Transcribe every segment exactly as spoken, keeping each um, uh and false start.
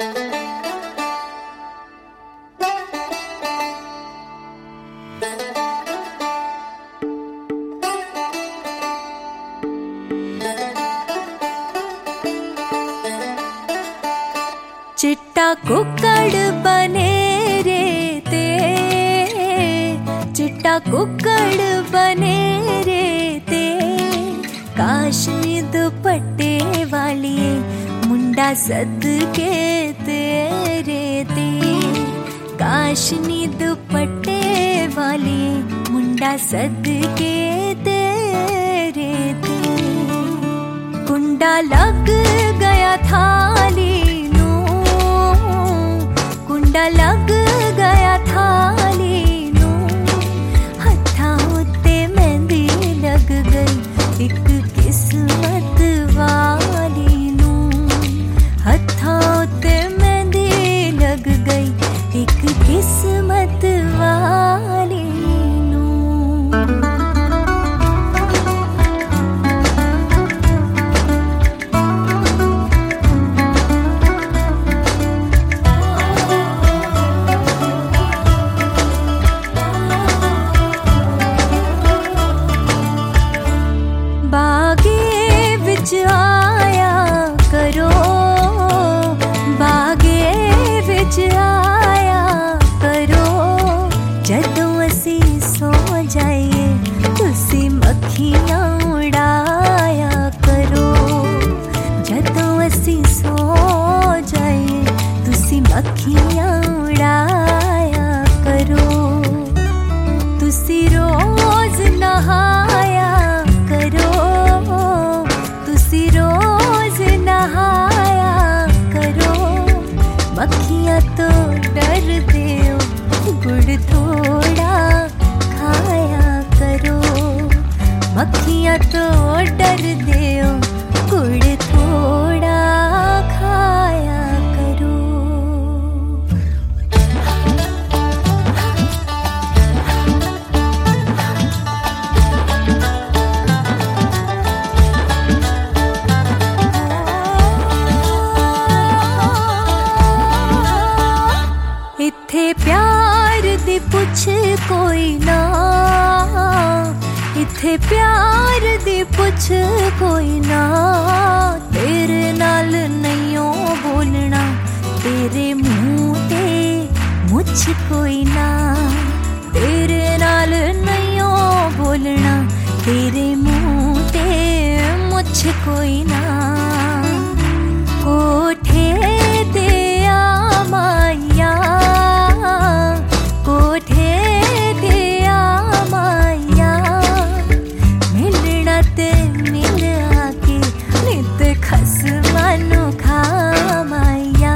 चिट्टा कुक्कड़ बने रे ते, चिट्टा कुक्कड़ बने रे ते, काशनी दुपट्टे वाली मुंडा सदके तेरे ते, काशनी दुपट्टे वाली मुंडा सदके तेरे ते। कुंडा लग गया थाली, कुंडा लग गया थाली नू, हत्थां उत्ते मेहंदी लग गई एक किस्मत वाली नू, हत्थां उत्ते मेहंदी लग गई एक किस्मत वाली नू। आया करो, बागे विच आया करो, जदों असी सो जाइए तुसी मक्खियां उड़ाया करो, जदों असी सो जाइए तुसी मक्खियां उड़ाया करो, तुसी रोज नहाया करो, रोज नहाया करो, मक्खियां तो डर दे गुड़ थोड़ा खाया करो, मक्खियां तो डर दे गुड़ थोड़ा खाया करो। इत्थे प्यार दी पुछ कोई ना, इत्थे प्यार दी पुछ कोई ना, तेरे नाल नहियों बोलना तेरे मुंह ते मुछ कोई ना, तेरे नाल नहियों बोलना तेरे मुंह ते मुछ कोई ना। कोठे ते आ माइया, कोठे ते आ माइया, मिलना ते मिल आके नित खसमां नू खा माइया,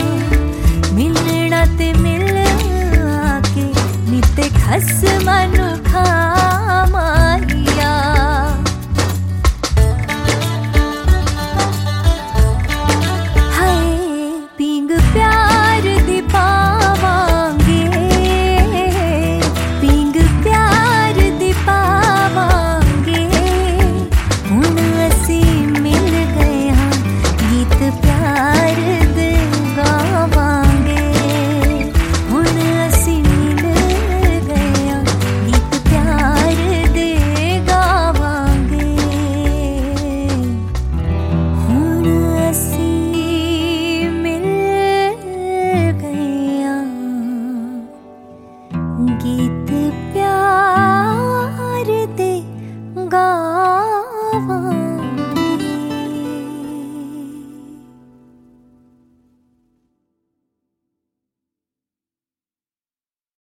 मिलना ते मिल आके नित खसमां नू खा माइया। गीत प्यार दे गा